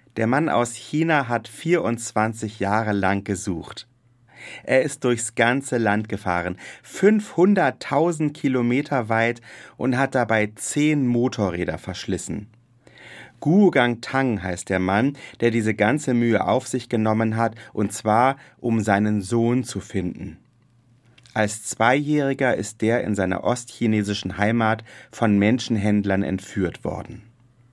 Der Mann aus China hat 24 Jahre lang gesucht. Er ist durchs ganze Land gefahren, 500.000 Kilometer weit und hat dabei 10 Motorräder verschlissen. Guo Gangtang heißt der Mann, der diese ganze Mühe auf sich genommen hat, und zwar, um seinen Sohn zu finden. Als 2-Jähriger ist der in seiner ostchinesischen Heimat von Menschenhändlern entführt worden.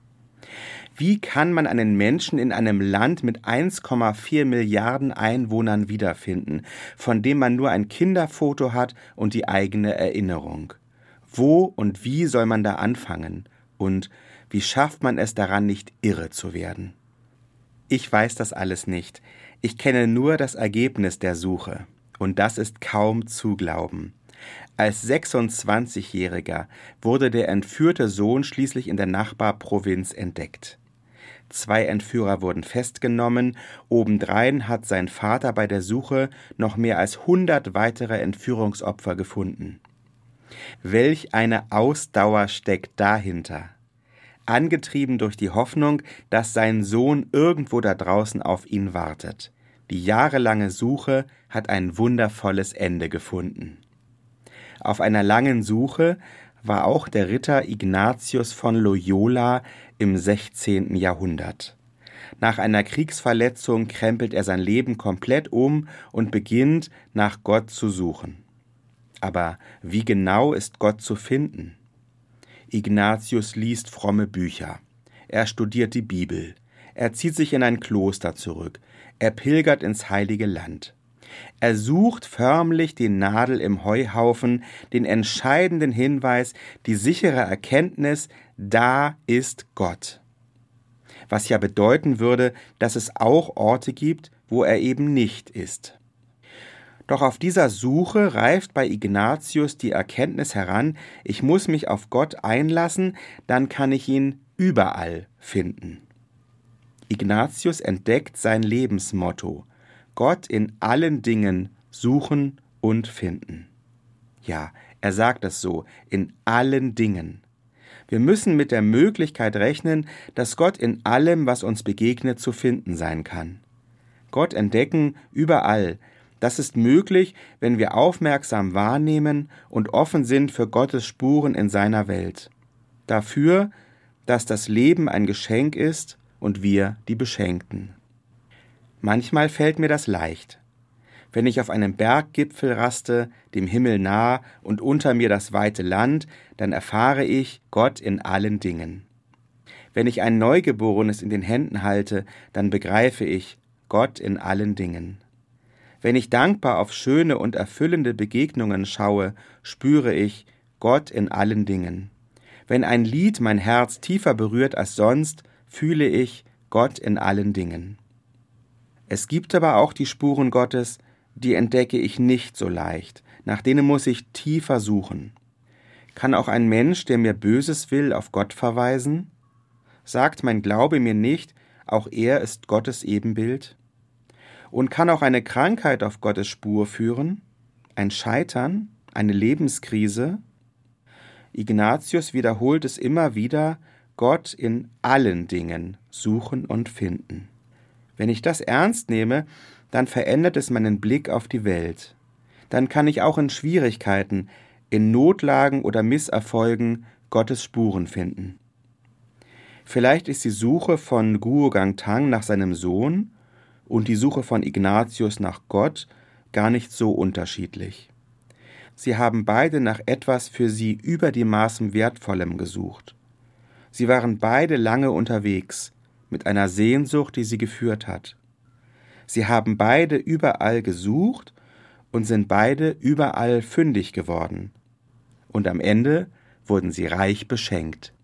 Wie kann man einen Menschen in einem Land mit 1,4 Milliarden Einwohnern wiederfinden, von dem man nur ein Kinderfoto hat und die eigene Erinnerung? Wo und wie soll man da anfangen? Und wie schafft man es daran, nicht irre zu werden? Ich weiß das alles nicht. Ich kenne nur das Ergebnis der Suche. Und das ist kaum zu glauben. Als 26-Jähriger wurde der entführte Sohn schließlich in der Nachbarprovinz entdeckt. 2 Entführer wurden festgenommen, obendrein hat sein Vater bei der Suche noch mehr als 100 weitere Entführungsopfer gefunden. Welch eine Ausdauer steckt dahinter! Angetrieben durch die Hoffnung, dass sein Sohn irgendwo da draußen auf ihn wartet. Die jahrelange Suche hat ein wundervolles Ende gefunden. Auf einer langen Suche war auch der Ritter Ignatius von Loyola im 16. Jahrhundert. Nach einer Kriegsverletzung krempelt er sein Leben komplett um und beginnt, nach Gott zu suchen. Aber wie genau ist Gott zu finden? Ignatius liest fromme Bücher. Er studiert die Bibel. Er zieht sich in ein Kloster zurück. Er pilgert ins Heilige Land. Er sucht förmlich die Nadel im Heuhaufen, den entscheidenden Hinweis, die sichere Erkenntnis, da ist Gott. Was ja bedeuten würde, dass es auch Orte gibt, wo er eben nicht ist. Doch auf dieser Suche reift bei Ignatius die Erkenntnis heran, ich muss mich auf Gott einlassen, dann kann ich ihn überall finden. Ignatius entdeckt sein Lebensmotto: Gott in allen Dingen suchen und finden. Ja, er sagt es so, in allen Dingen. Wir müssen mit der Möglichkeit rechnen, dass Gott in allem, was uns begegnet, zu finden sein kann. Gott entdecken überall. Das ist möglich, wenn wir aufmerksam wahrnehmen und offen sind für Gottes Spuren in seiner Welt. Dafür, dass das Leben ein Geschenk ist und wir die Beschenkten. Manchmal fällt mir das leicht. Wenn ich auf einem Berggipfel raste, dem Himmel nah und unter mir das weite Land, dann erfahre ich Gott in allen Dingen. Wenn ich ein Neugeborenes in den Händen halte, dann begreife ich Gott in allen Dingen. Wenn ich dankbar auf schöne und erfüllende Begegnungen schaue, spüre ich Gott in allen Dingen. Wenn ein Lied mein Herz tiefer berührt als sonst, fühle ich Gott in allen Dingen. Es gibt aber auch die Spuren Gottes, die entdecke ich nicht so leicht, nach denen muss ich tiefer suchen. Kann auch ein Mensch, der mir Böses will, auf Gott verweisen? Sagt mein Glaube mir nicht, auch er ist Gottes Ebenbild? Und kann auch eine Krankheit auf Gottes Spur führen? Ein Scheitern? Eine Lebenskrise? Ignatius wiederholt es immer wieder, Gott in allen Dingen suchen und finden. Wenn ich das ernst nehme, dann verändert es meinen Blick auf die Welt. Dann kann ich auch in Schwierigkeiten, in Notlagen oder Misserfolgen Gottes Spuren finden. Vielleicht ist die Suche von Guo Gangtang nach seinem Sohn und die Suche von Ignatius nach Gott gar nicht so unterschiedlich. Sie haben beide nach etwas für sie über die Maßen Wertvollem gesucht. Sie waren beide lange unterwegs, mit einer Sehnsucht, die sie geführt hat. Sie haben beide überall gesucht und sind beide überall fündig geworden. Und am Ende wurden sie reich beschenkt.